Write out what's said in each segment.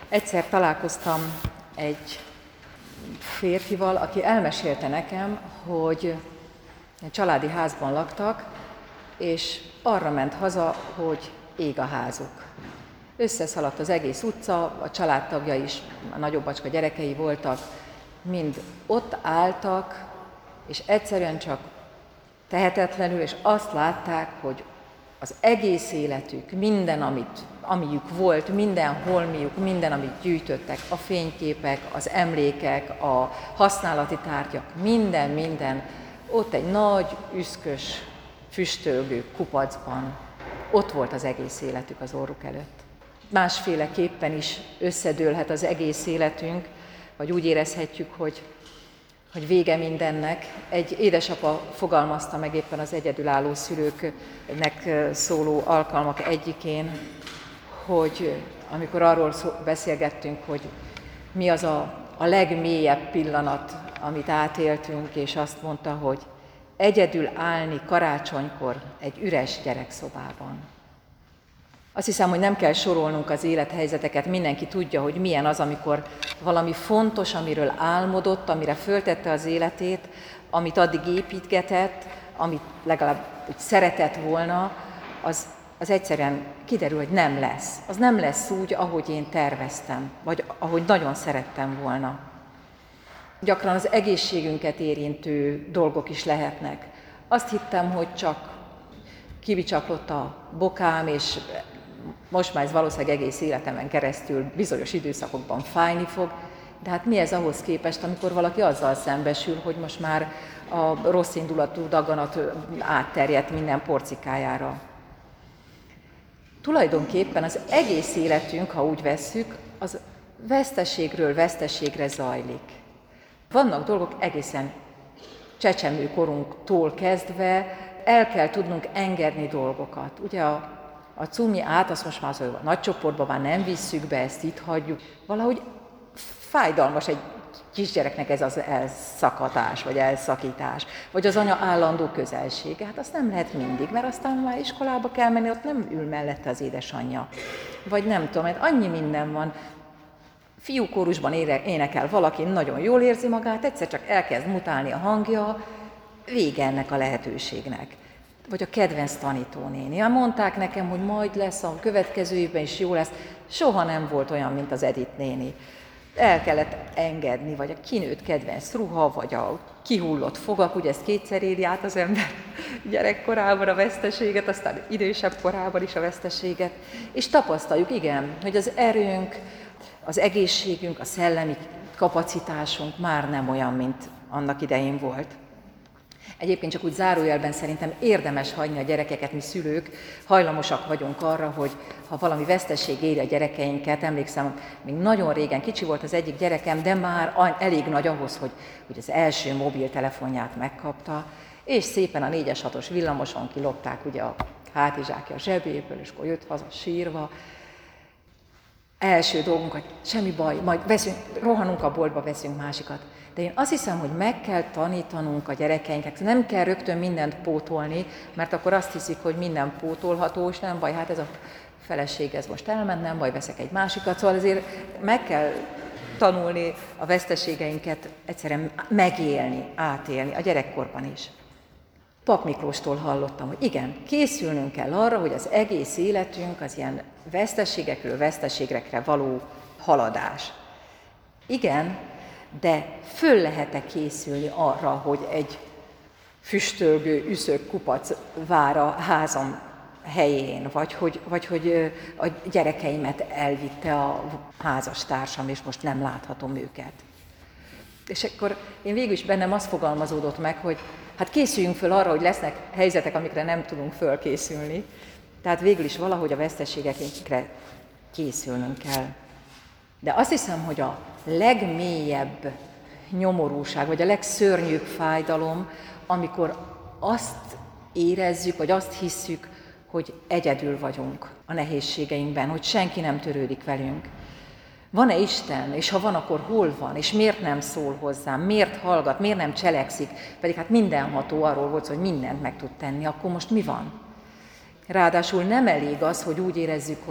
Egyszer találkoztam egy férfival, aki elmesélte nekem, hogy egy családi házban laktak, és arra ment haza, hogy ég a házuk. Összeszaladt az egész utca, a családtagja is, a nagyobbacska gyerekei voltak, mind ott álltak, és egyszerűen csak tehetetlenül, és azt látták, hogy az egész életük, minden, amiük volt, minden holmiuk, minden, amit gyűjtöttek, a fényképek, az emlékek, a használati tárgyak, minden, ott egy nagy, üszkös, füstölgő kupacban, ott volt az egész életük az orruk előtt. Másféleképpen is összedőlhet az egész életünk, vagy úgy érezhetjük, hogy vége mindennek. Egy édesapa fogalmazta meg éppen az egyedülálló szülőknek szóló alkalmak egyikén, hogy amikor arról beszélgettünk, hogy mi az a legmélyebb pillanat, amit átéltünk, és azt mondta, hogy egyedül állni karácsonykor egy üres gyerekszobában. Azt hiszem, hogy nem kell sorolnunk az élethelyzeteket, mindenki tudja, hogy milyen az, amikor valami fontos, amiről álmodott, amire föltette az életét, amit addig építgetett, amit legalább úgy szeretett volna, az egyszerűen kiderül, hogy nem lesz. Az nem lesz úgy, ahogy én terveztem, vagy ahogy nagyon szerettem volna. Gyakran az egészségünket érintő dolgok is lehetnek. Azt hittem, hogy csak kibicsaklott a bokám, és most már ez valószínűleg egész életemen keresztül bizonyos időszakokban fájni fog, de hát mi ez ahhoz képest, amikor valaki azzal szembesül, hogy most már a rossz indulatú daganat átterjedt minden porcikájára. Tulajdonképpen az egész életünk, ha úgy vesszük, az veszteségről veszteségre zajlik. Vannak dolgok egészen csecsemőkorunktól kezdve, el kell tudnunk engedni dolgokat. Ugye a cumiát, azt most már a nagy csoportban már nem visszük be, ezt itt hagyjuk. Valahogy fájdalmas egy kisgyereknek ez az elszakadás, vagy elszakítás, vagy az anya állandó közelsége. Hát azt nem lehet mindig, mert aztán már iskolába kell menni, ott nem ül mellette az édesanyja. Vagy nem tudom, mert annyi minden van. Fiúkórusban énekel valaki, nagyon jól érzi magát, egyszer csak elkezd mutálni a hangja, vége ennek a lehetőségnek. Vagy a kedvenc tanítónéni. Mondták nekem, hogy majd lesz a következő évben is jó lesz. Soha nem volt olyan, mint az Edith néni. El kellett engedni, vagy a kinőtt kedvenc ruha, vagy a kihullott fogak, ugye ezt kétszer éli át az ember gyerekkorában a veszteséget, aztán idősebb korában is a veszteséget. És tapasztaljuk, igen, hogy az erőnk, az egészségünk, a szellemi kapacitásunk már nem olyan, mint annak idején volt. Egyébként csak úgy zárójelben szerintem érdemes hagyni a gyerekeket, mi szülők, hajlamosak vagyunk arra, hogy ha valami veszteség éri a gyerekeinket, emlékszem, még nagyon régen kicsi volt az egyik gyerekem, de már elég nagy ahhoz, hogy az első mobiltelefonját megkapta, és szépen a 4-es 6-os villamoson kilopták ugye a hátizsákja a zsebéből, és akkor jött haza sírva. Első dolgunk, hogy semmi baj, majd rohanunk a boltba, veszünk másikat. De én azt hiszem, hogy meg kell tanítanunk a gyerekeinket, nem kell rögtön mindent pótolni, mert akkor azt hiszik, hogy minden pótolható, és nem baj, hát ez a feleség, ez most elment, nem baj, veszek egy másikat. Szóval azért meg kell tanulni a veszteségeinket egyszerűen megélni, átélni, a gyerekkorban is. Pap Miklóstól hallottam, hogy igen, készülnünk kell arra, hogy az egész életünk az ilyen veszteségekről veszteségekre való haladás. Igen, de föl lehet-e készülni arra, hogy egy füstölgő, üszök kupac vár a házam helyén, vagy hogy a gyerekeimet elvitte a házastársam, és most nem láthatom őket. És akkor én végül is bennem az fogalmazódott meg, hogy hát készüljünk föl arra, hogy lesznek helyzetek, amikre nem tudunk fölkészülni. Tehát végül is valahogy a veszteségekre készülnünk kell. De azt hiszem, hogy a legmélyebb nyomorúság, vagy a legszörnyűbb fájdalom, amikor azt érezzük, vagy azt hisszük, hogy egyedül vagyunk a nehézségeinkben, hogy senki nem törődik velünk. Van-e Isten, és ha van, akkor hol van, és miért nem szól hozzám, miért hallgat, miért nem cselekszik, pedig hát mindenható, arról volt, hogy mindent meg tud tenni, akkor most mi van? Ráadásul nem elég az, hogy úgy érezzük, hogy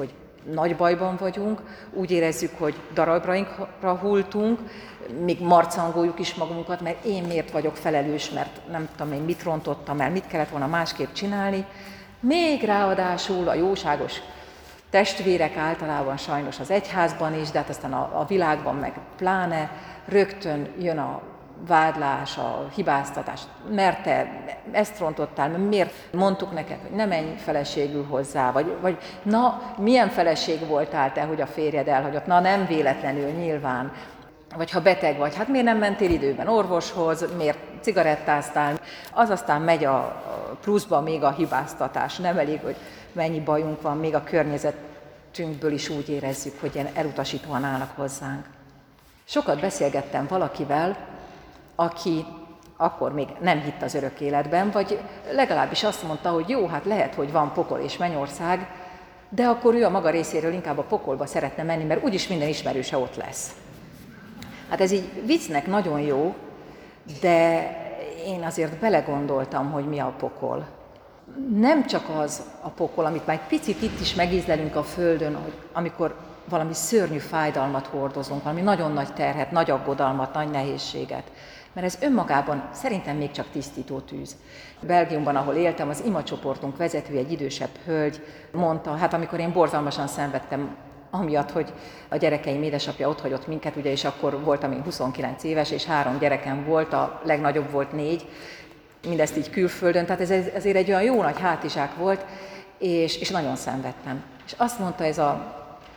nagy bajban vagyunk, úgy érezzük, hogy darabrainkra hultunk, még marcangoljuk is magunkat, mert én miért vagyok felelős, mert nem tudom én mit rontottam el, mit kellett volna másképp csinálni. Még ráadásul a jóságos testvérek általában sajnos az egyházban is, de hát aztán a világban meg pláne rögtön jön a vádlás, a hibáztatás. Mert te ezt rontottál, miért mondtuk neked, hogy ne menj feleségül hozzá, vagy na, milyen feleség voltál te, hogy a férjed elhagyott, na nem véletlenül nyilván. Vagy ha beteg vagy, hát miért nem mentél időben orvoshoz, miért cigarettáztál, az aztán megy a pluszba még a hibáztatás. Nem elég, hogy mennyi bajunk van, még a környezetünkből is úgy érezzük, hogy ilyen elutasítóan állnak hozzánk. Sokat beszélgettem valakivel, aki akkor még nem hitt az örök életben, vagy legalábbis azt mondta, hogy jó, hát lehet, hogy van pokol és mennyország, de akkor ő a maga részéről inkább a pokolba szeretne menni, mert úgyis minden ismerőse ott lesz. Hát ez így viccnek nagyon jó, de én azért belegondoltam, hogy mi a pokol. Nem csak az a pokol, amit már egy picit itt is megízlelünk a Földön, hogy amikor valami szörnyű fájdalmat hordozunk, valami nagyon nagy terhet, nagy aggodalmat, nagy nehézséget. Mert ez önmagában szerintem még csak tisztító tűz. Belgiumban, ahol éltem, az imacsoportunk vezetője, egy idősebb hölgy mondta, hát amikor én borzalmasan szenvedtem, amiatt, hogy a gyerekeim édesapja otthagyott minket, ugye, és akkor voltam én 29 éves, és 3 gyerekem volt, a legnagyobb volt 4, mindezt így külföldön, tehát ez azért egy olyan jó nagy hátizsák volt, és nagyon szenvedtem. És azt mondta ez a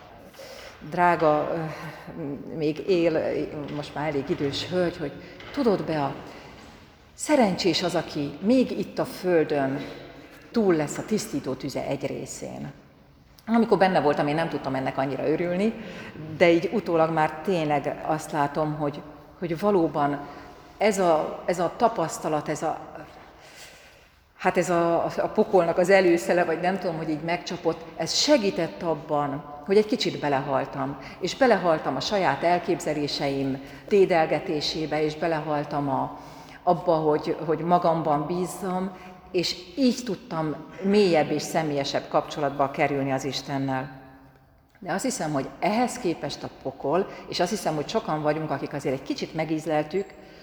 drága, még él, most már elég idős hölgy, hogy tudod, Bea, szerencsés az, aki még itt a Földön túl lesz a tisztító tüze egy részén. Amikor benne voltam, én nem tudtam ennek annyira örülni, de így utólag már tényleg azt látom, hogy valóban ez a tapasztalat, ez a pokolnak az előszele, vagy nem tudom, hogy így megcsapott, ez segített abban, hogy egy kicsit belehaltam. És belehaltam a saját elképzeléseim dédelgetésébe, és belehaltam abba, hogy magamban bízzam, és így tudtam mélyebb és személyesebb kapcsolatba kerülni az Istennel. De azt hiszem, hogy ehhez képest a pokol, és azt hiszem, hogy sokan vagyunk, akik azért egy kicsit megízleltük,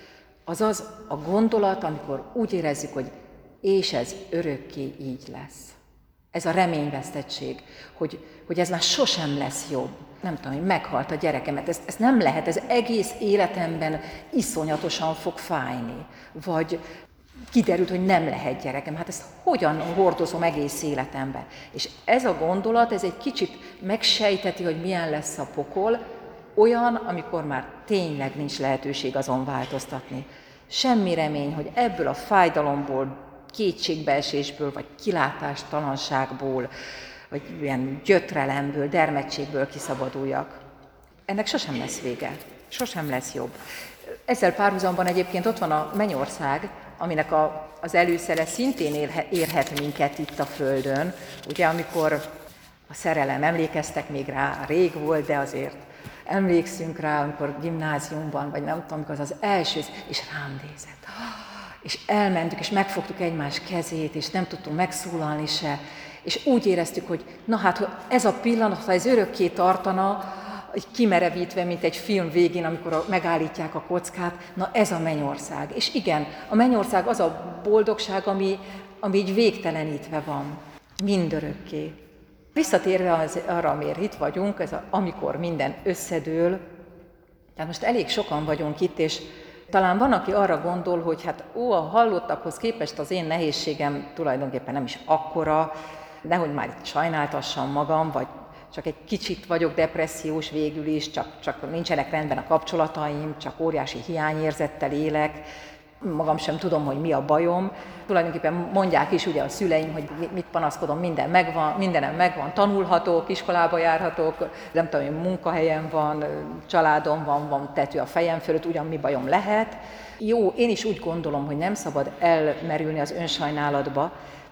az a gondolat, amikor úgy érezzük, hogy és ez örökké így lesz. Ez a reményvesztettség, hogy ez már sosem lesz jobb. Nem tudom, hogy meghalt a gyerekemet, ezt nem lehet, ez egész életemben iszonyatosan fog fájni. Vagy kiderült, hogy nem lehet gyerekem, hát ezt hogyan hordozom egész életemben? És ez a gondolat, ez egy kicsit megsejteti, hogy milyen lesz a pokol, olyan, amikor már tényleg nincs lehetőség azon változtatni. Semmi remény, hogy ebből a fájdalomból, kétségbeesésből, vagy kilátástalanságból, vagy ilyen gyötrelemből, dermedtségből kiszabaduljak. Ennek sosem lesz vége, sosem lesz jobb. Ezzel párhuzamban egyébként ott van a mennyország, aminek az előszere szintén érhet minket itt a Földön. Ugye, amikor a szerelem, emlékeztek még rá, rég volt, de azért emlékszünk rá, amikor gimnáziumban, vagy nem tudom, amikor az első, és rám nézett. És elmentük, és megfogtuk egymás kezét, és nem tudtunk megszólalni se, és úgy éreztük, hogy na hát ez a pillanat, ha ez örökké tartana, így kimerevítve, mint egy film végén, amikor megállítják a kockát, na ez a mennyország. És igen, a mennyország az a boldogság, ami így végtelenítve van, mindörökké. Visszatérve arra, amiért itt vagyunk, amikor minden összedől, tehát most elég sokan vagyunk itt, és talán van, aki arra gondol, hogy hát a hallottakhoz képest az én nehézségem tulajdonképpen nem is akkora, nehogy már itt sajnáltassam magam, vagy csak egy kicsit vagyok depressziós végül is, csak nincsenek rendben a kapcsolataim, csak óriási hiányérzettel élek, magam sem tudom, hogy mi a bajom. Tulajdonképpen mondják is ugye a szüleim, hogy mit panaszkodom, mindenem megvan, tanulhatok, iskolába járhatok, nem tudom, hogy munkahelyem van, családom van tető a fejem fölött, ugyan mi bajom lehet. Jó, én is úgy gondolom, hogy nem szabad elmerülni az önsajnálatba,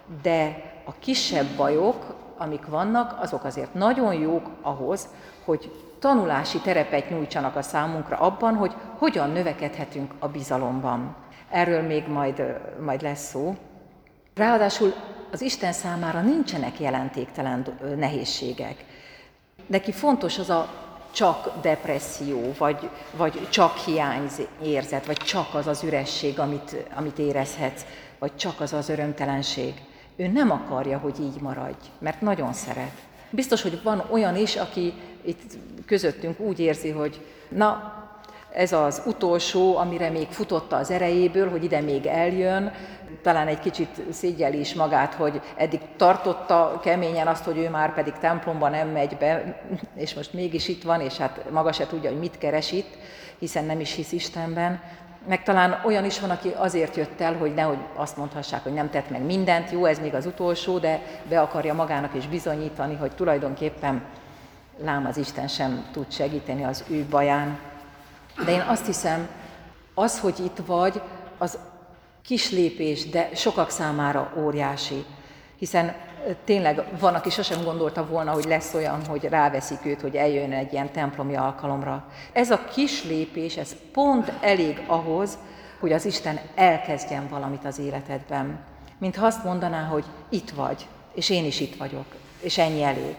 de a kisebb bajok, amik vannak, azok azért nagyon jók ahhoz, hogy tanulási terepet nyújtsanak a számunkra abban, hogy hogyan növekedhetünk a bizalomban. Erről még majd lesz szó. Ráadásul az Isten számára nincsenek jelentéktelen nehézségek. neki fontos az a csak depresszió, vagy csak hiányérzet, vagy csak az az üresség, amit érezhetsz, vagy csak az az örömtelenség. Ő nem akarja, hogy így maradj, mert nagyon szeret. Biztos, hogy van olyan is, aki itt közöttünk úgy érzi, hogy na, ez az utolsó, amire még futotta az erejéből, hogy ide még eljön, talán egy kicsit szégyelli is magát, hogy eddig tartotta keményen azt, hogy ő már pedig templomba nem megy be, és most mégis itt van, és hát maga se tudja, hogy mit keres itt, hiszen nem is hisz Istenben. Meg talán olyan is van, aki azért jött el, hogy nehogy azt mondhassák, hogy nem tett meg mindent, jó, ez még az utolsó, de be akarja magának is bizonyítani, hogy tulajdonképpen lám az Isten sem tud segíteni az ő baján. De én azt hiszem, az, hogy itt vagy, az kis lépés, de sokak számára óriási. Hiszen tényleg van, aki sosem gondolta volna, hogy lesz olyan, hogy ráveszik őt, hogy eljön egy ilyen templomi alkalomra. Ez a kis lépés, ez pont elég ahhoz, hogy az Isten elkezdjen valamit az életedben. Mintha azt mondaná, hogy itt vagy, és én is itt vagyok, és ennyi elég.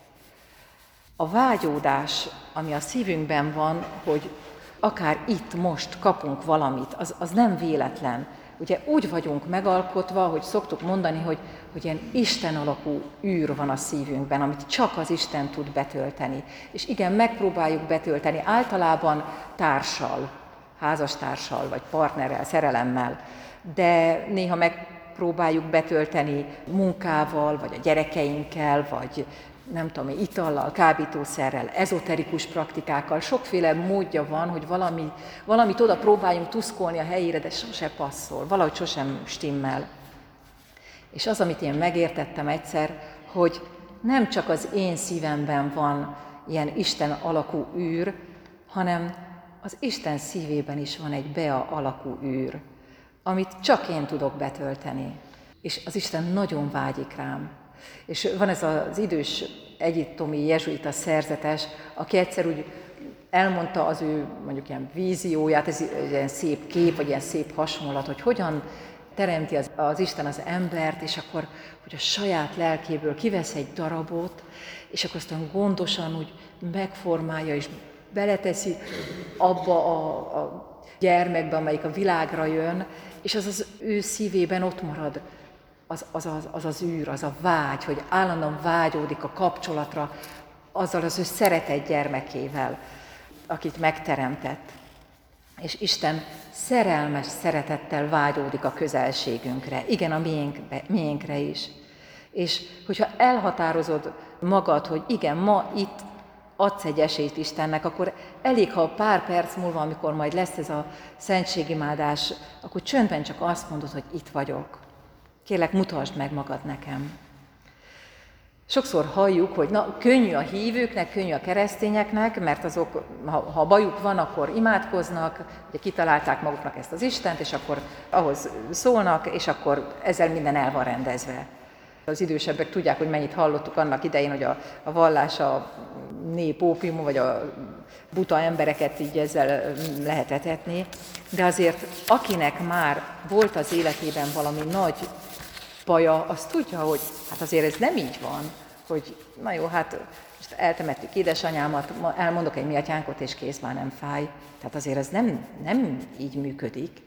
A vágyódás, ami a szívünkben van, hogy akár itt most kapunk valamit, az nem véletlen. Ugye úgy vagyunk megalkotva, hogy szoktuk mondani, hogy ilyen Isten alakú űr van a szívünkben, amit csak az Isten tud betölteni. És igen, megpróbáljuk betölteni általában társal, házastársal, vagy partnerrel, szerelemmel, de néha megpróbáljuk betölteni munkával, vagy a gyerekeinkkel, vagy nem tudom, itallal, kábítószerrel, ezoterikus praktikákkal, sokféle módja van, hogy valamit oda próbáljunk tuszkolni a helyére, de sose passzol, valahogy sosem stimmel. És az, amit én megértettem egyszer, hogy nem csak az én szívemben van ilyen Isten alakú űr, hanem az Isten szívében is van egy Bea alakú űr, amit csak én tudok betölteni. És az Isten nagyon vágyik rám. És van ez az idős egyiptomi jezsuita szerzetes, aki egyszer úgy elmondta az ő mondjuk ilyen vízióját, ez ilyen szép kép, vagy ilyen szép hasonlat, hogy hogyan teremti az Isten az embert, és akkor, hogy a saját lelkéből kivesz egy darabot, és akkor aztán gondosan úgy megformálja, és beleteszi abba a gyermekbe, amelyik a világra jön, és az ő szívében ott marad az űr, az a vágy, hogy állandóan vágyódik a kapcsolatra azzal az ő szeretett gyermekével, akit megteremtett. És Isten szerelmes szeretettel vágyódik a közelségünkre, igen, a miénkre is. És hogyha elhatározod magad, hogy igen, ma itt adsz egy esélyt Istennek, akkor elég, ha pár perc múlva, amikor majd lesz ez a szentségimádás, akkor csöndben csak azt mondod, hogy itt vagyok. Kérlek, mutasd meg magad nekem. Sokszor halljuk, hogy na, könnyű a hívőknek, könnyű a keresztényeknek, mert azok, ha bajuk van, akkor imádkoznak, ugye kitalálták maguknak ezt az Istent, és akkor ahhoz szólnak, és akkor ezzel minden el van rendezve. Az idősebbek tudják, hogy mennyit hallottuk annak idején, hogy a vallás a nép ópiuma, vagy a buta embereket így ezzel lehet etetni, de azért akinek már volt az életében valami nagy baja, az tudja, hogy hát azért ez nem így van, hogy na jó, hát most eltemettük édesanyámat, elmondok egy mi atyánkot, és kész, már nem fáj. Tehát azért ez nem így működik.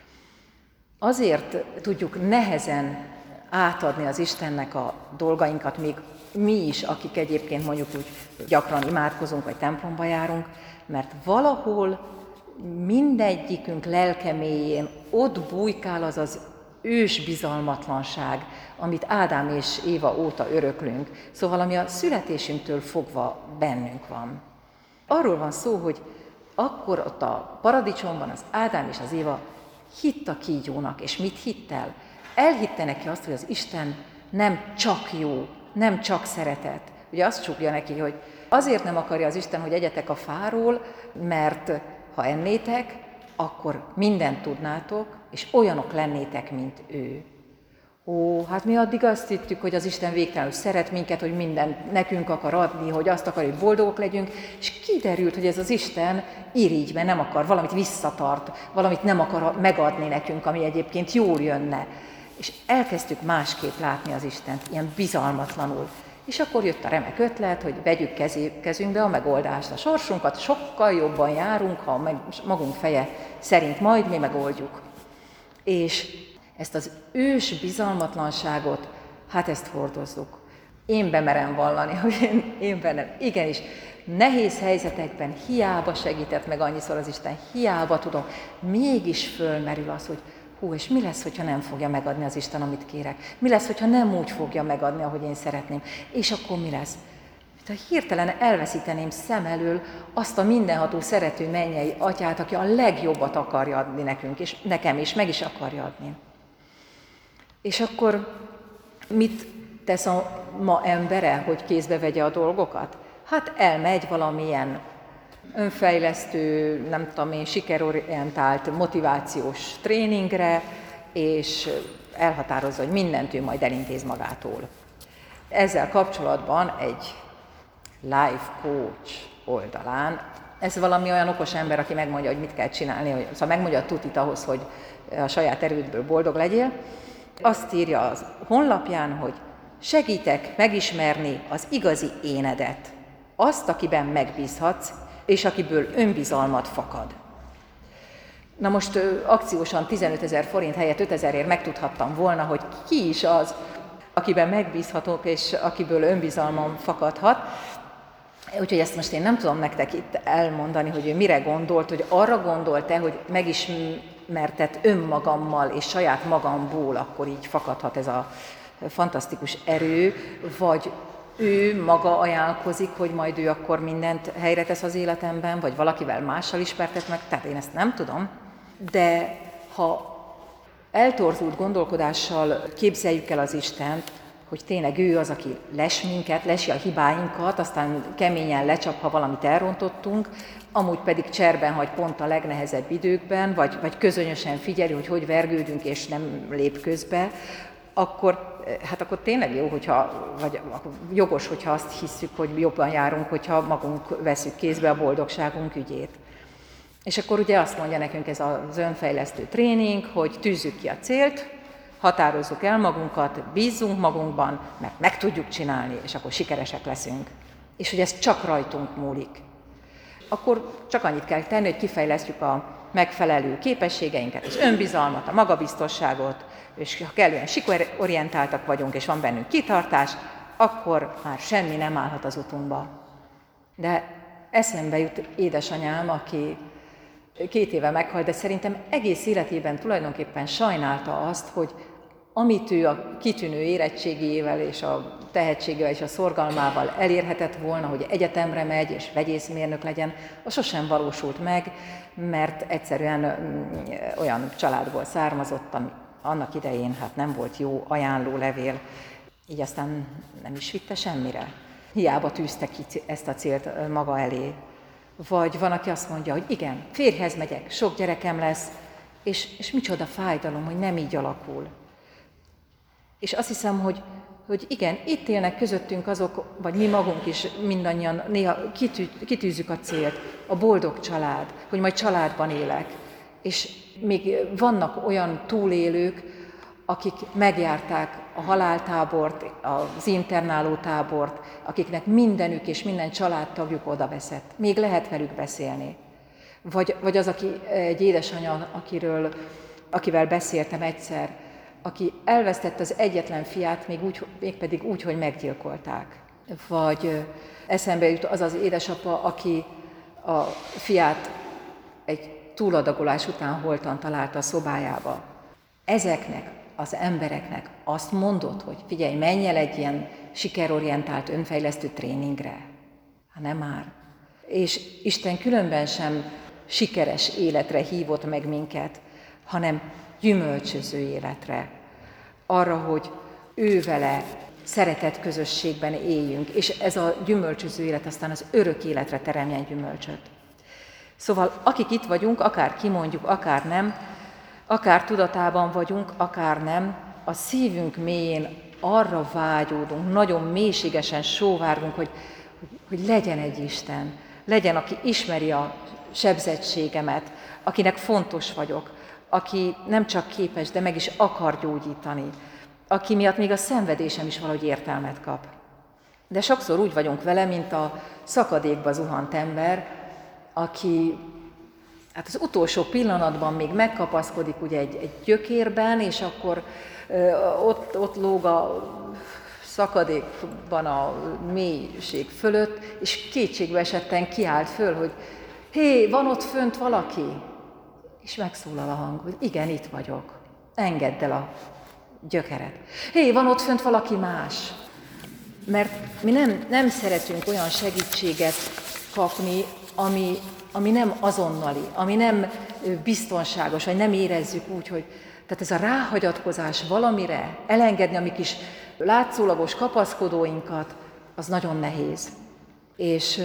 Azért tudjuk nehezen átadni az Istennek a dolgainkat, még mi is, akik egyébként mondjuk úgy gyakran imádkozunk, vagy templomba járunk, mert valahol mindegyikünk lelke mélyén ott bujkál az ős bizalmatlanság, amit Ádám és Éva óta öröklünk, szóval ami a születésünktől fogva bennünk van. Arról van szó, hogy akkor ott a paradicsomban az Ádám és az Éva hitt a kígyónak, és mit hitt el? Elhitte neki azt, hogy az Isten nem csak jó, nem csak szeretet. Ugye azt csukja neki, hogy azért nem akarja az Isten, hogy egyetek a fáról, mert ha ennétek, akkor mindent tudnátok, és olyanok lennétek, mint ő. Ó, hát mi addig azt hittük, hogy az Isten végtelenül szeret minket, hogy mindent nekünk akar adni, hogy azt akar, hogy boldogok legyünk, és kiderült, hogy ez az Isten irigyben nem akar, valamit visszatart, valamit nem akar megadni nekünk, ami egyébként jól jönne. És elkezdtük másképp látni az Istent, ilyen bizalmatlanul. És akkor jött a remek ötlet, hogy vegyük kezünkbe a megoldást. A sorsunkat sokkal jobban járunk, ha magunk feje szerint majd mi megoldjuk. És ezt az ős bizalmatlanságot, hát ezt hordozzuk. Én bemerem vallani, hogy én bennem, igenis, nehéz helyzetekben hiába segített meg annyiszor az Isten, hiába tudom, mégis fölmerül az, hogy és mi lesz, hogyha nem fogja megadni az Isten, amit kérek? Mi lesz, hogyha nem úgy fogja megadni, ahogy én szeretném? És akkor mi lesz? Ha hirtelen elveszíteném szem elől azt a mindenható, szerető mennyei atyát, aki a legjobbat akarja adni nekünk, és nekem is, meg is akarja adni. És akkor mit tesz a ma embere, hogy kézbe vegye a dolgokat? Hát elmegy valamilyen önfejlesztő, nem tudom én, sikerorientált motivációs tréningre, és elhatározza, hogy mindent ő majd elintéz magától. Ezzel kapcsolatban egy life coach oldalán, ez valami olyan okos ember, aki megmondja, hogy mit kell csinálni, szóval megmondja a tutit ahhoz, hogy a saját erődből boldog legyél. Azt írja az honlapján, hogy segítek megismerni az igazi énedet, azt, akiben megbízhatsz, és akiből önbizalmat fakad. Na most akciósan 15 000 forint helyett 5 000-ért megtudhattam volna, hogy ki is az, akiben megbízhatok, és akiből önbizalmam fakadhat. Úgyhogy ezt most én nem tudom nektek itt elmondani, hogy ő mire gondolt, hogy arra gondolt-e, hogy megismertet önmagammal és saját magamból, akkor így fakadhat ez a fantasztikus erő, vagy ő maga ajánlkozik, hogy majd ő akkor mindent helyre tesz az életemben, vagy valakivel mással ismertet meg, tehát én ezt nem tudom. De ha eltorzult gondolkodással képzeljük el az Istent, hogy tényleg ő az, aki lesi a hibáinkat, aztán keményen lecsap, ha valamit elrontottunk, amúgy pedig cserben hagy pont a legnehezebb időkben, vagy közönösen figyeli, hogy vergődünk és nem lép közbe, akkor tényleg jó, vagy jogos, hogyha azt hisszük, hogy jobban járunk, hogyha magunk veszük kézbe a boldogságunk ügyét. És akkor ugye azt mondja nekünk ez az önfejlesztő tréning, hogy tűzzük ki a célt, határozzuk el magunkat, bízzunk magunkban, mert meg tudjuk csinálni, és akkor sikeresek leszünk. És hogy ez csak rajtunk múlik. Akkor csak annyit kell tenni, hogy kifejlesztjük a megfelelő képességeinket, az önbizalmat, a magabiztosságot, és ha kellően sikerorientáltak vagyunk, és van bennünk kitartás, akkor már semmi nem állhat az utunkba. De eszembe jut édesanyám, aki 2 éve meghalt, de szerintem egész életében tulajdonképpen sajnálta azt, hogy amit ő a kitűnő érettségével és a tehetségével és a szorgalmával elérhetett volna, hogy egyetemre megy és vegyészmérnök legyen, az sosem valósult meg, mert egyszerűen olyan családból származott, ami annak idején nem volt jó ajánlólevél, így aztán nem is vitte semmire. Hiába tűzte ki ezt a célt maga elé. Vagy van, aki azt mondja, hogy igen, férjhez megyek, sok gyerekem lesz, és micsoda fájdalom, hogy nem így alakul. És azt hiszem, hogy igen, itt élnek közöttünk azok, vagy mi magunk is mindannyian néha kitűzzük a célt, a boldog család, hogy majd családban élek. És még vannak olyan túlélők, akik megjárták a haláltábort, az internálótábort, akiknek mindenük és minden családtagjuk oda veszett. Még lehet velük beszélni. Vagy az, egy édesanya, akivel beszéltem egyszer, aki elvesztette az egyetlen fiát, mégpedig úgy, hogy meggyilkolták. Vagy eszembe jut az az édesapa, aki a fiát egy túladagolás után holtan találta a szobájába. Ezeknek az embereknek azt mondod, hogy figyelj, menj el egy ilyen sikerorientált, önfejlesztő tréningre. Nem már. És Isten különben sem sikeres életre hívott meg minket, hanem gyümölcsöző életre. Arra, hogy ő vele szeretett közösségben éljünk, és ez a gyümölcsöző élet aztán az örök életre teremjen gyümölcsöt. Szóval akik itt vagyunk, akár kimondjuk, akár nem, akár tudatában vagyunk, akár nem, a szívünk mélyén arra vágyódunk, nagyon mélységesen sóvárgunk, hogy legyen egy Isten, legyen, aki ismeri a sebzettségemet, akinek fontos vagyok, aki nem csak képes, de meg is akar gyógyítani, aki miatt még a szenvedésem is valahogy értelmet kap. De sokszor úgy vagyunk vele, mint a szakadékba zuhant ember, aki hát az utolsó pillanatban még megkapaszkodik ugye egy gyökérben, és akkor ott lóg a szakadékban a mélység fölött, és kétségbe esetten kiált föl, hogy hé, van ott fönt valaki? És megszólal a hang, hogy igen, itt vagyok, engedd el a gyökeret. Hé, van ott fönt valaki más? Mert mi nem szeretünk olyan segítséget kapni, ami nem azonnali, ami nem biztonságos, vagy nem érezzük úgy, hogy tehát ez a ráhagyatkozás valamire, elengedni a mi kis látszólagos kapaszkodóinkat, az nagyon nehéz. És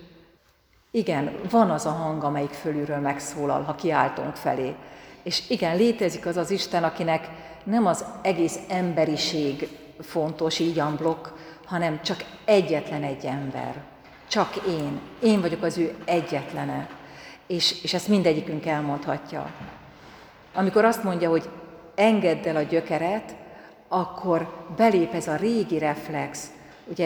igen, van az a hang, amelyik fölülről megszólal, ha kiáltunk felé. És igen, létezik az az Isten, akinek nem az egész emberiség fontos, így unblock, hanem csak egyetlen egy ember. Csak én. Én vagyok az ő egyetlene. És ezt mindegyikünk elmondhatja. Amikor azt mondja, hogy engedd el a gyökeret, akkor belép ez a régi reflex, ugye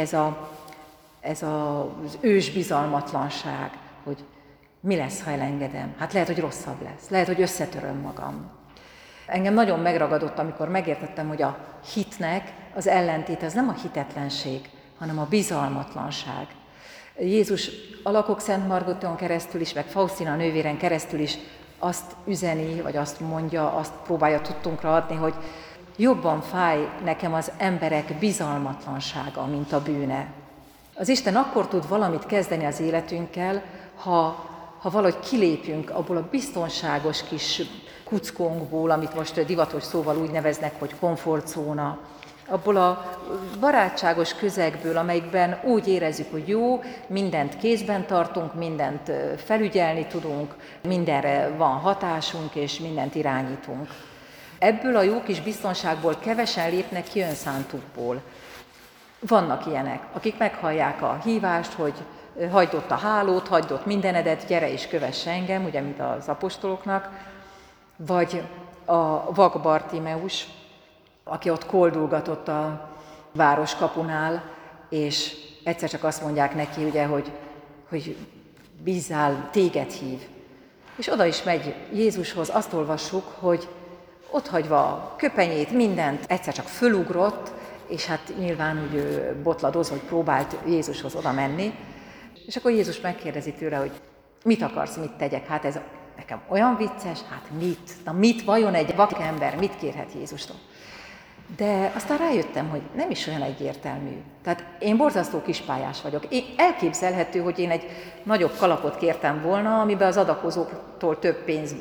ez az ős bizalmatlanság, hogy mi lesz, ha elengedem? Hát lehet, hogy rosszabb lesz, lehet, hogy összetöröm magam. Engem nagyon megragadott, amikor megértettem, hogy a hitnek az ellentét, az nem a hitetlenség, hanem a bizalmatlanság. Jézus a Lakok Szent Margoton keresztül is, meg Faustina nővéren keresztül is azt üzeni, vagy azt mondja, azt próbálja tudtunkra adni, hogy jobban fáj nekem az emberek bizalmatlansága, mint a bűne. Az Isten akkor tud valamit kezdeni az életünkkel, ha valahogy kilépjünk abból a biztonságos kis kuckónkból, amit most divatos szóval úgy neveznek, hogy komfortzóna, abból a barátságos közegből, amelyikben úgy érezzük, hogy jó, mindent kézben tartunk, mindent felügyelni tudunk, mindenre van hatásunk, és mindent irányítunk. Ebből a jó kis biztonságból kevesen lépnek ki önszántukból. Vannak ilyenek, akik meghallják a hívást, hogy hagyd ott a hálót, hagyd ott mindenedet, gyere és kövess engem, ugye, mint az apostoloknak, vagy a vak Bartimeus, aki ott koldulgatott a városkapunál, és egyszer csak azt mondják neki, ugye, hogy bízzál, téged hív. És oda is megy Jézushoz, azt olvassuk, hogy otthagyva a köpenyét, mindent, egyszer csak fölugrott, és hát nyilván úgy botladoz, hogy próbált Jézushoz oda menni, és akkor Jézus megkérdezi tőle, hogy mit akarsz, mit tegyek, hát ez nekem olyan vicces, hát mit? Na mit, vajon egy vak ember mit kérhet Jézustól? De aztán rájöttem, hogy nem is olyan egyértelmű. Tehát én borzasztó kispályás vagyok. Elképzelhető, hogy én egy nagyobb kalapot kértem volna, amiben az adakozóktól több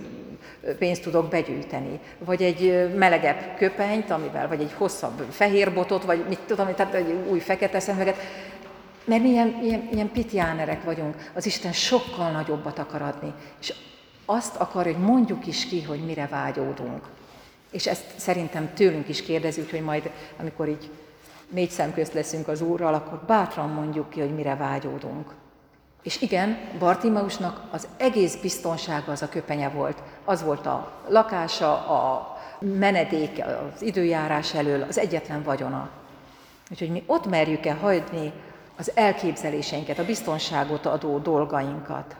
pénzt tudok begyűjteni. Vagy egy melegebb köpenyt, amivel, vagy egy hosszabb fehér botot, vagy mit tudom, tehát egy új fekete szemüveget. Mert mi ilyen pitjánerek vagyunk. Az Isten sokkal nagyobbat akar adni. És azt akar, hogy mondjuk is ki, hogy mire vágyódunk. És ezt szerintem tőlünk is kérdezi, úgyhogy majd, amikor így 4 szem közt leszünk az Úrral, akkor bátran mondjuk ki, hogy mire vágyódunk. És igen, Bartimeusnak az egész biztonsága az a köpenye volt. Az volt a lakása, a menedék, az időjárás elől, az egyetlen vagyona. Úgyhogy mi ott merjük-e hagyni az elképzeléseinket, a biztonságot adó dolgainkat.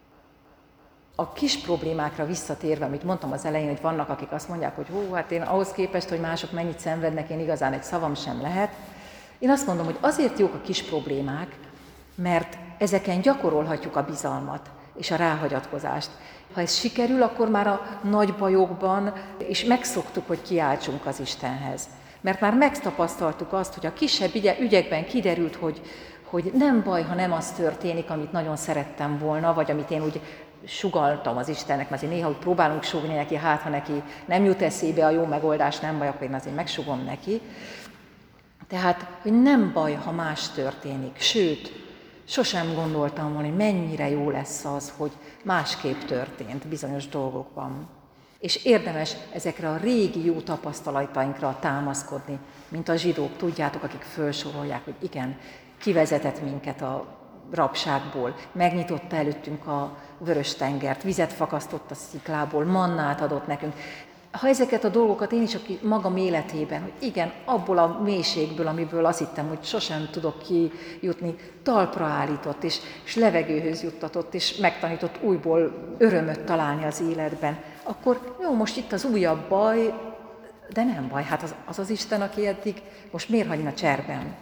A kis problémákra visszatérve, amit mondtam az elején, hogy vannak, akik azt mondják, hogy hát én ahhoz képest, hogy mások mennyit szenvednek, én igazán egy szavam sem lehet. Én azt mondom, hogy azért jók a kis problémák, mert ezeken gyakorolhatjuk a bizalmat és a ráhagyatkozást. Ha ez sikerül, akkor már a nagy bajokban is megszoktuk, hogy kiáltsunk az Istenhez. Mert már megtapasztaltuk azt, hogy a kisebb ügyekben kiderült, hogy nem baj, ha nem az történik, amit nagyon szerettem volna, vagy amit én úgy sugalltam az Istennek, mert azért néha úgy próbálunk sugni neki, hát ha neki nem jut eszébe a jó megoldás, nem baj, akkor én azért megsugom neki. Tehát, hogy nem baj, ha más történik, sőt, sosem gondoltam volna, hogy mennyire jó lesz az, hogy másképp történt bizonyos dolgokban. És érdemes ezekre a régi jó tapasztalatainkra támaszkodni, mint a zsidók, tudjátok, akik felsorolják, hogy igen, kivezetett minket a rabságból, megnyitotta előttünk a Vörös-tengert, vizet fakasztott a sziklából, mannát adott nekünk. Ha ezeket a dolgokat én is magam életében, hogy igen, abból a mélységből, amiből azt hittem, hogy sosem tudok kijutni, talpra állított, és levegőhöz juttatott, és megtanított újból örömöt találni az életben, akkor jó, most itt az újabb baj, de nem baj, hát az Isten, aki eddig most miért hagyna cserben?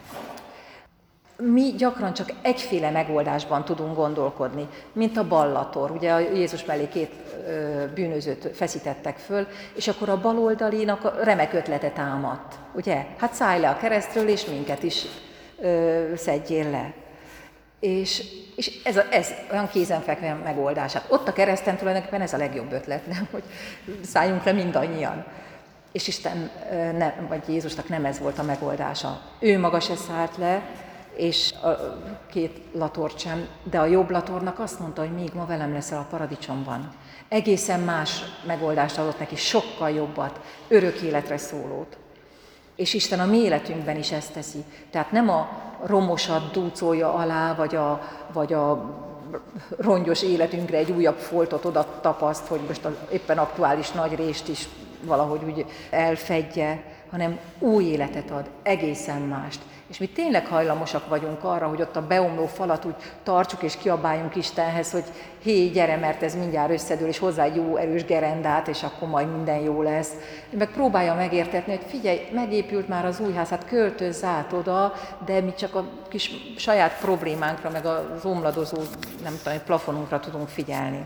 Mi gyakran csak egyféle megoldásban tudunk gondolkodni, mint a ballator. Ugye a Jézus mellé 2 bűnözőt feszítettek föl, és akkor a baloldalinak remek ötlete támadt. Ugye? Hát szállj le a keresztről, és minket is szedjél le. És ez olyan kézenfekvő megoldás. Hát ott a kereszten tulajdonképpen ez a legjobb ötlet, nem? Hogy szálljunk le mindannyian. És Isten, vagy Jézusnak nem ez volt a megoldása. Ő maga se szállt le, és a 2 latort sem, de a jobb latornak azt mondta, hogy még ma velem leszel a paradicsomban. Egészen más megoldást adott neki, sokkal jobbat, örök életre szólót. És Isten a mi életünkben is ezt teszi. Tehát nem a romosat dúcolja alá, vagy a rongyos életünkre egy újabb foltot oda tapaszt, hogy most az éppen aktuális nagy rést is valahogy úgy elfedje, hanem új életet ad, egészen mást. És mi tényleg hajlamosak vagyunk arra, hogy ott a beomló falat úgy tartsuk és kiabáljunk Istenhez, hogy hé, gyere, mert ez mindjárt összedől, és hozzá egy jó erős gerendát, és akkor majd minden jó lesz. Én meg próbálja megértetni, hogy figyelj, megépült már az új ház, hát költözz át oda, de mi csak a kis saját problémánkra, meg az omladozó, nem tudom, plafonunkra tudunk figyelni.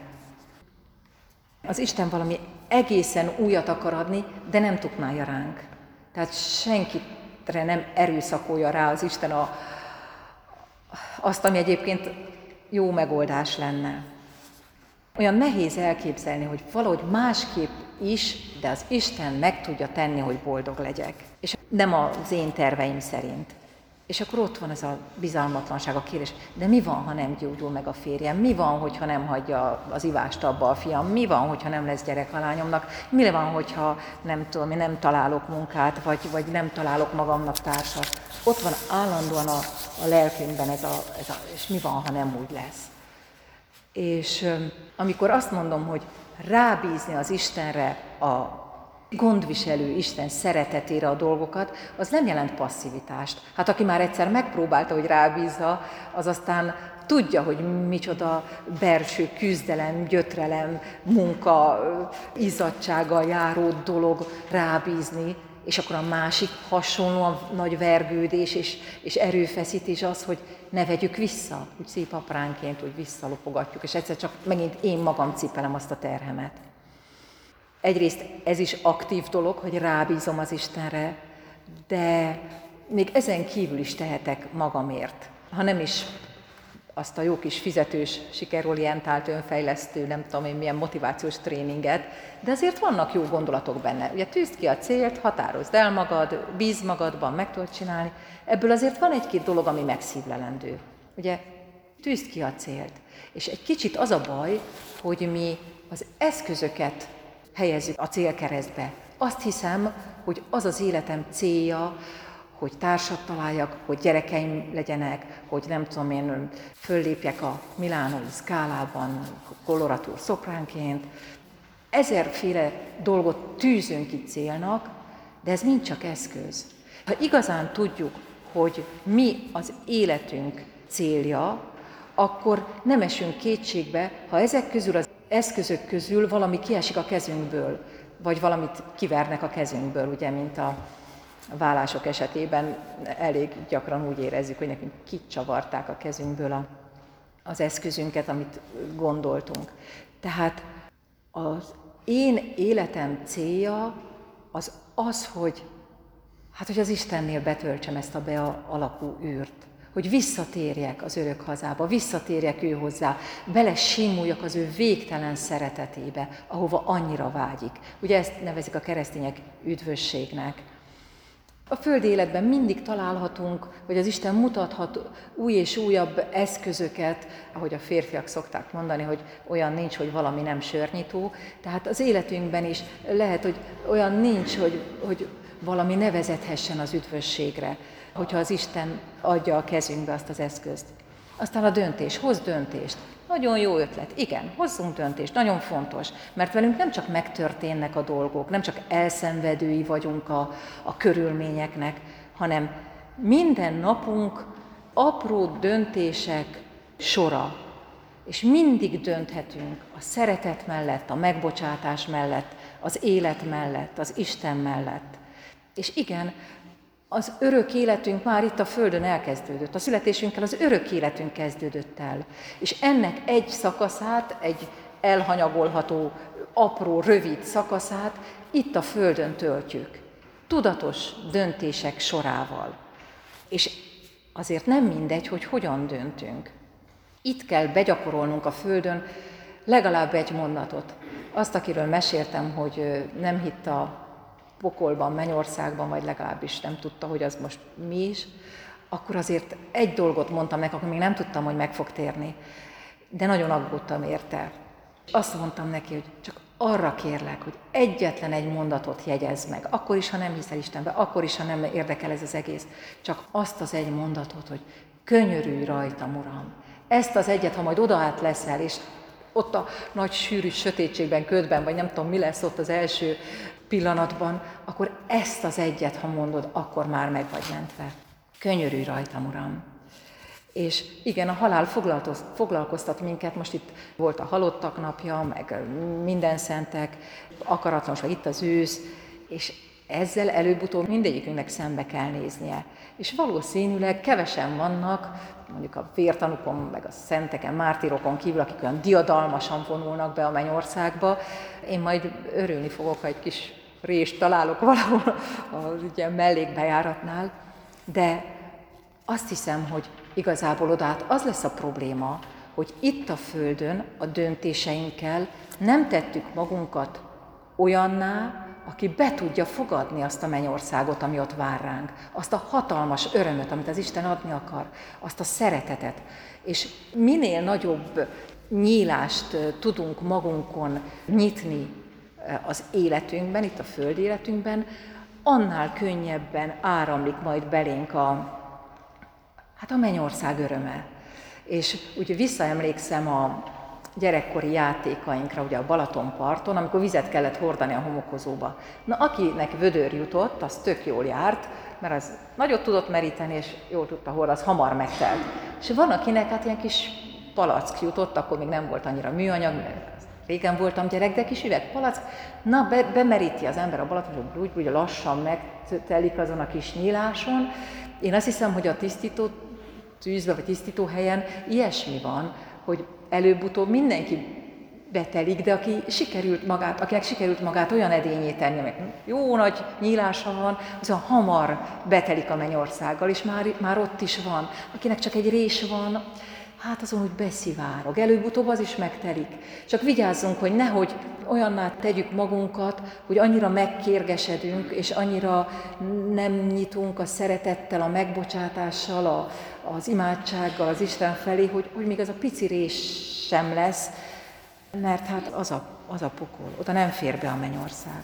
Az Isten valami egészen újat akar adni, de nem tukmálja ránk. Tehát senkitre nem erőszakolja rá az Isten azt, ami egyébként jó megoldás lenne. Olyan nehéz elképzelni, hogy valahogy másképp is, de az Isten meg tudja tenni, hogy boldog legyek. És nem az én terveim szerint. És akkor ott van ez a bizalmatlanság, a kérés. De mi van, ha nem gyógyul meg a férjem? Mi van, hogyha nem hagyja az ivást abba a fiam? Mi van, hogyha nem lesz gyerek a lányomnak? Mi van, hogyha nem találok munkát, vagy nem találok magamnak társat? Ott van állandóan a lelkünkben és mi van, ha nem úgy lesz? És amikor azt mondom, hogy rábízni az Istenre, a gondviselő Isten szeretetére a dolgokat, az nem jelent passzivitást. Hát aki már egyszer megpróbálta, hogy rábízza, az aztán tudja, hogy micsoda belső küzdelem, gyötrelem, munka, izzadtsággal járó dolog rábízni, és akkor a másik hasonlóan nagy vergődés és erőfeszítés az, hogy ne vegyük vissza, úgy szép apránként, hogy visszalopogatjuk, és egyszer csak megint én magam cipelem azt a terhemet. Egyrészt ez is aktív dolog, hogy rábízom az Istenre, de még ezen kívül is tehetek magamért. Ha nem is azt a jó kis fizetős, sikerorientált, önfejlesztő, nem tudom én milyen motivációs tréninget, de azért vannak jó gondolatok benne. Ugye tűzd ki a célt, határozd el magad, bízz magadban, meg tudod csinálni. Ebből azért van egy-két dolog, ami megszívlelendő. Ugye tűzd ki a célt. És egy kicsit az a baj, hogy mi az eszközöket helyezzük a célkeresztbe. Azt hiszem, hogy az az életem célja, hogy társat találjak, hogy gyerekeim legyenek, hogy nem tudom én, föllépjek a milánói szkálában, koloratúr szopránként. Ezerféle dolgot tűzünk ki célnak, de ez mind csak eszköz. Ha igazán tudjuk, hogy mi az életünk célja, akkor nem esünk kétségbe, ha ezek közül az eszközök közül valami kiesik a kezünkből, vagy valamit kivernek a kezünkből, ugye, mint a vállások esetében elég gyakran úgy érezzük, hogy nekünk kicsavarták a kezünkből az eszközünket, amit gondoltunk. Tehát az én életem célja az, hogy az Istennél betöltsem ezt a alakú űrt, hogy visszatérjek az örök hazába, visszatérjek ő hozzá, belesimuljak az ő végtelen szeretetébe, ahova annyira vágyik. Ugye ezt nevezik a keresztények üdvösségnek. A földi életben mindig találhatunk, hogy az Isten mutathat új és újabb eszközöket, ahogy a férfiak szokták mondani, hogy olyan nincs, hogy valami nem sörnyitó. Tehát az életünkben is lehet, hogy olyan nincs, hogy valami ne vezethessen az üdvösségre, hogyha az Isten adja a kezünkbe azt az eszközt. Aztán a döntés, hozz döntést. Nagyon jó ötlet, igen, hozzunk döntést, nagyon fontos, mert velünk nem csak megtörténnek a dolgok, nem csak elszenvedői vagyunk a körülményeknek, hanem minden napunk apró döntések sora, és mindig dönthetünk a szeretet mellett, a megbocsátás mellett, az élet mellett, az Isten mellett. És igen, az örök életünk már itt a Földön elkezdődött. A születésünkkel az örök életünk kezdődött el. És ennek egy szakaszát, egy elhanyagolható, apró, rövid szakaszát itt a Földön töltjük. Tudatos döntések sorával. És azért nem mindegy, hogy hogyan döntünk. Itt kell begyakorolnunk a Földön legalább egy mondatot. Azt, akiről meséltem, hogy nem hitt a pokolban, mennyországban, vagy legalábbis nem tudta, hogy az most mi is, akkor azért egy dolgot mondtam neki, akkor még nem tudtam, hogy meg fog térni, de nagyon aggódtam érte. Azt mondtam neki, hogy csak arra kérlek, hogy egyetlen egy mondatot jegyezz meg, akkor is, ha nem hiszel Istenbe, akkor is, ha nem érdekel ez az egész, csak azt az egy mondatot, hogy könyörülj rajtam, Uram. Ezt az egyet, ha majd odaállt leszel, és ott a nagy sűrű sötétségben, ködben, vagy nem tudom, mi lesz ott az első pillanatban, akkor ezt az egyet, ha mondod, akkor már meg vagy mentve. Könyörülj rajtam, Uram. És igen, a halál foglalkoztat minket, most itt volt a halottak napja, meg minden szentek, akaratlan, vagy itt az ősz, és ezzel előbb-utóbb mindegyikünknek szembe kell néznie. És valószínűleg kevesen vannak, mondjuk a vértanúkon, meg a szenteken, mártírokon kívül, akik olyan diadalmasan vonulnak be a mennyországba. Én majd örülni fogok, ha egy kis rést találok valahol az ilyen mellékbejáratnál, de azt hiszem, hogy igazából odát az lesz a probléma, hogy itt a Földön a döntéseinkkel nem tettük magunkat olyanná, aki be tudja fogadni azt a mennyországot, ami ott vár ránk, azt a hatalmas örömöt, amit az Isten adni akar, azt a szeretetet. És minél nagyobb nyílást tudunk magunkon nyitni az életünkben, itt a földi életünkben, annál könnyebben áramlik majd belénk a mennyország öröme. És úgy visszaemlékszem a gyerekkori játékainkra, ugye a Balatonparton, amikor vizet kellett hordani a homokozóba. Na, akinek vödör jutott, az tök jól járt, mert az nagyot tudott meríteni, és jól tudta hordani, az hamar megtelt. És van, akinek hát ilyen kis palack jutott, akkor még nem volt annyira műanyag, mert régen voltam gyerek, de kis üvegpalack, na, bemeríti az ember a Balaton, úgy lassan megtelik azon a kis nyíláson. Én azt hiszem, hogy a tisztító tűzbe, vagy tisztító helyen ilyesmi van, hogy előbb-utóbb mindenki betelik, de akinek sikerült magát olyan edényé tenni, amelyek jó nagy nyílása van, azon hamar betelik a mennyországgal, és már ott is van. Akinek csak egy rés van, hát azon úgy beszivárog. Előbb-utóbb az is megtelik. Csak vigyázzunk, hogy nehogy olyanná tegyük magunkat, hogy annyira megkérgesedünk, és annyira nem nyitunk a szeretettel, a megbocsátással, az imádsággal az Isten felé, hogy még az a pici rés sem lesz, mert hát az a pokol, oda nem fér be a mennyország.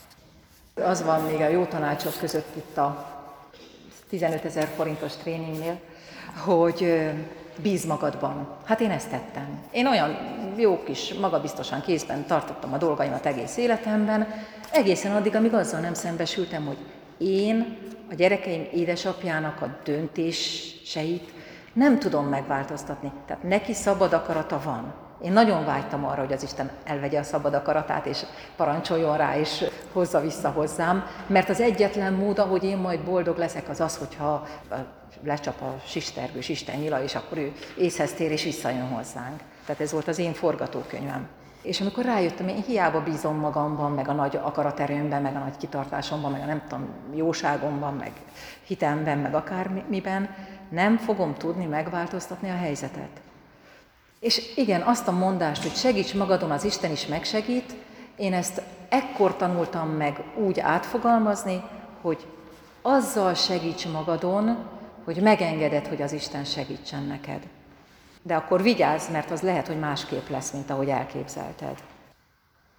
Az van még a jó tanácsok között itt a 15 000 forintos tréningnél, hogy bíz magadban. Hát én ezt tettem. Én olyan jó kis, magabiztosan kézben tartottam a dolgaimat egész életemben, egészen addig, amíg azzal nem szembesültem, hogy én a gyerekeim édesapjának a döntéseit nem tudom megváltoztatni. Tehát neki szabad akarata van. Én nagyon vágytam arra, hogy az Isten elvegye a szabad akaratát, és parancsoljon rá, és hozza vissza hozzám, mert az egyetlen mód, hogy én majd boldog leszek, az az, hogyha lecsap a sistergős Isten nyila, és akkor ő észhez tér, és visszajön hozzánk. Tehát ez volt az én forgatókönyvem. És amikor rájöttem, én hiába bízom magamban, meg a nagy akaraterőmben, meg a nagy kitartásomban, meg a nem tudom, jóságomban, meg hitemben, meg akármiben, nem fogom tudni megváltoztatni a helyzetet. És igen, azt a mondást, hogy segíts magadon, az Isten is megsegít, én ezt ekkor tanultam meg úgy átfogalmazni, hogy azzal segíts magadon, hogy megengeded, hogy az Isten segítsen neked. De akkor vigyázz, mert az lehet, hogy másképp lesz, mint ahogy elképzelted.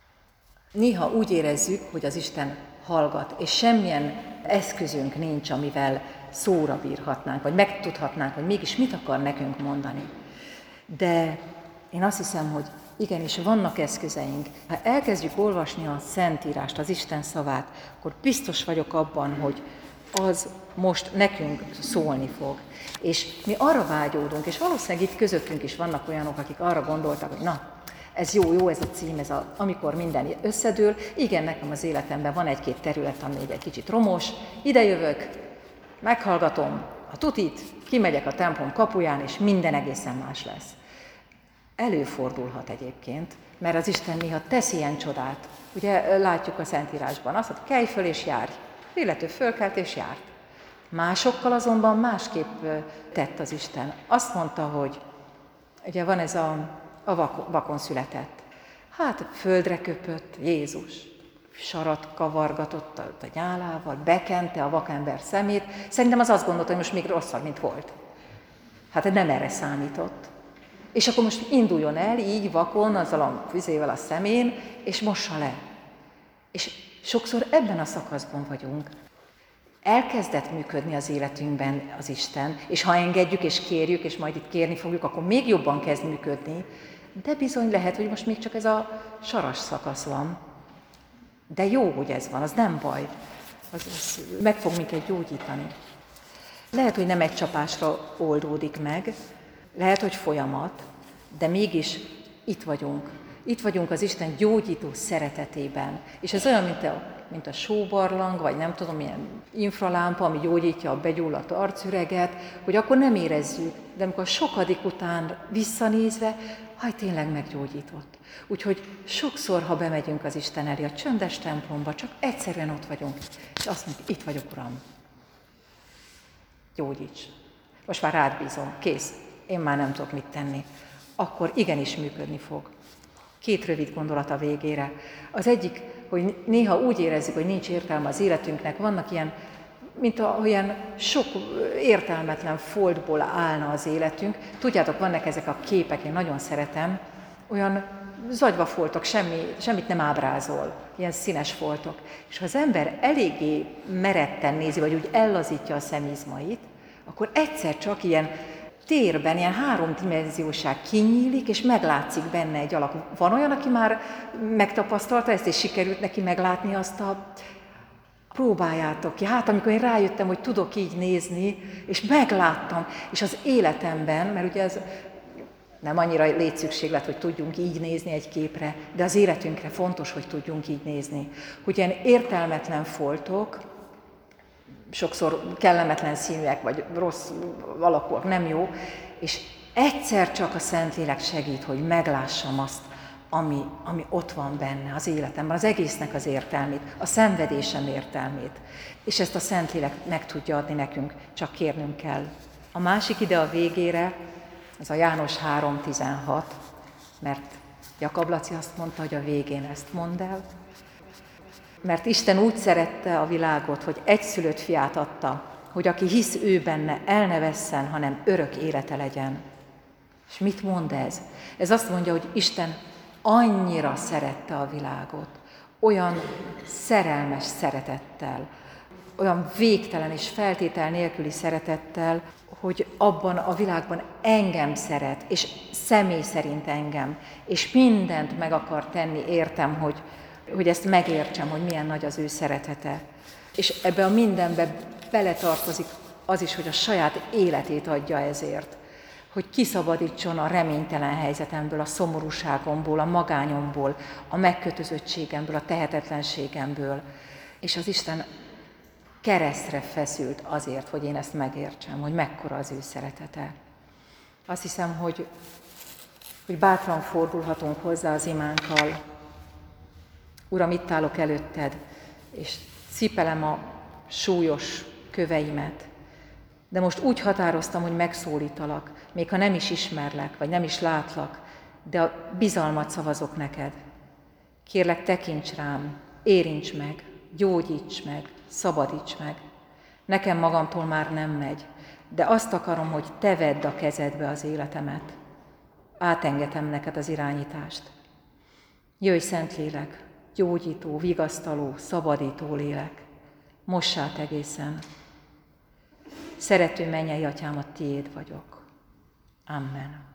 Néha úgy érezzük, hogy az Isten hallgat, és semmilyen eszközünk nincs, amivel szóra bírhatnánk, vagy megtudhatnánk, hogy mégis mit akar nekünk mondani. De én azt hiszem, hogy igenis vannak eszközeink. Ha elkezdjük olvasni a Szentírást, az Isten szavát, akkor biztos vagyok abban, hogy az most nekünk szólni fog. És mi arra vágyódunk, és valószínűleg itt közöttünk is vannak olyanok, akik arra gondoltak, hogy na, ez jó ez a cím, amikor minden összedől. Igen, nekem az életemben van egy-két terület, ami még egy kicsit romos. Ide jövök, meghallgatom a tutit, kimegyek a templom kapuján, és minden egészen más lesz. Előfordulhat egyébként, mert az Isten néha tesz ilyen csodát. Ugye látjuk a Szentírásban azt, hogy kelj föl és járj. Illető fölkelt és járt. Másokkal azonban másképp tett az Isten. Azt mondta, hogy ugye van ez a vakon született. Hát földre köpött Jézus, sarat kavargatott a nyálával, bekente a vakember szemét. Szerintem az azt gondolta, hogy most még rosszabb, mint volt. Hát nem erre számított. És akkor most induljon el így vakon, azzal a füzével a szemén, és mossa le. És sokszor ebben a szakaszban vagyunk. Elkezdett működni az életünkben az Isten, és ha engedjük és kérjük, és majd itt kérni fogjuk, akkor még jobban kezd működni, de bizony lehet, hogy most még csak ez a saras szakasz van. De jó, hogy ez van, az nem baj. Az meg fog minket gyógyítani. Lehet, hogy nem egy csapásra oldódik meg, lehet, hogy folyamat, de mégis itt vagyunk. Itt vagyunk az Isten gyógyító szeretetében. És ez olyan, mint a sóbarlang, vagy nem tudom, milyen infralámpa, ami gyógyítja a begyulladt arcüreget, hogy akkor nem érezzük, de amikor sokadik után visszanézve, tényleg meggyógyított. Úgyhogy sokszor, ha bemegyünk az Isten elé a csöndes templomba, csak egyszerűen ott vagyunk, és azt mondjuk, itt vagyok, Uram, gyógyíts. Most már rád bízom, kész, én már nem tudok mit tenni. Akkor igenis működni fog. 2 rövid gondolat a végére. Az egyik, hogy néha úgy érezzük, hogy nincs értelme az életünknek, vannak ilyen, olyan sok értelmetlen foltból állna az életünk. Tudjátok, vannak ezek a képek, én nagyon szeretem, olyan zagyva foltok, semmit nem ábrázol, ilyen színes foltok. És ha az ember eléggé meretten nézi, vagy úgy ellazítja a szemizmait, akkor egyszer csak ilyen térben, ilyen 3-dimenzióság kinyílik, és meglátszik benne egy alak. Van olyan, aki már megtapasztalta ezt, és sikerült neki meglátni azt próbáljátok ki. Amikor én rájöttem, hogy tudok így nézni, és megláttam, és az életemben, mert ugye ez nem annyira létszükséglet, hogy tudjunk így nézni egy képre, de az életünkre fontos, hogy tudjunk így nézni. Hogy ilyen értelmetlen foltok, sokszor kellemetlen színűek, vagy rossz alakúak, nem jó, és egyszer csak a Szentlélek segít, hogy meglássam azt, ami ott van benne az életemben, az egésznek az értelmét, a szenvedésem értelmét. És ezt a Szentlélek meg tudja adni nekünk, csak kérnünk kell. A másik ide a végére, az a János 3:16, mert Jakab Laci azt mondta, hogy a végén ezt mondd el, mert Isten úgy szerette a világot, hogy egyszülött fiát adta, hogy aki hisz ő benne, el ne vesszen, hanem örök élete legyen. És mit mond ez? Ez azt mondja, hogy Isten annyira szerette a világot, olyan szerelmes szeretettel, olyan végtelen és feltétel nélküli szeretettel, hogy abban a világban engem szeret, és személy szerint engem, és mindent meg akar tenni, értem, hogy ezt megértsem, hogy milyen nagy az ő szeretete. És ebbe a mindenbe beletartozik az is, hogy a saját életét adja ezért. Hogy kiszabadítson a reménytelen helyzetemből, a szomorúságomból, a magányomból, a megkötözöttségemből, a tehetetlenségemből. És az Isten keresztre feszült azért, hogy én ezt megértsem, hogy mekkora az ő szeretete. Azt hiszem, hogy bátran fordulhatunk hozzá az imánkkal. Uram, itt állok előtted, és cipelem a súlyos köveimet. De most úgy határoztam, hogy megszólítalak, még ha nem is ismerlek, vagy nem is látlak, de a bizalmat szavazok neked. Kérlek, tekints rám, érints meg, gyógyíts meg, szabadíts meg. Nekem magamtól már nem megy, de azt akarom, hogy te vedd a kezedbe az életemet. Átengedem neked az irányítást. Jöjj, Szentlélek, gyógyító, vigasztaló, szabadító lélek. Moss át egészen. szerető mennyei atyám, a tiéd vagyok. Amen.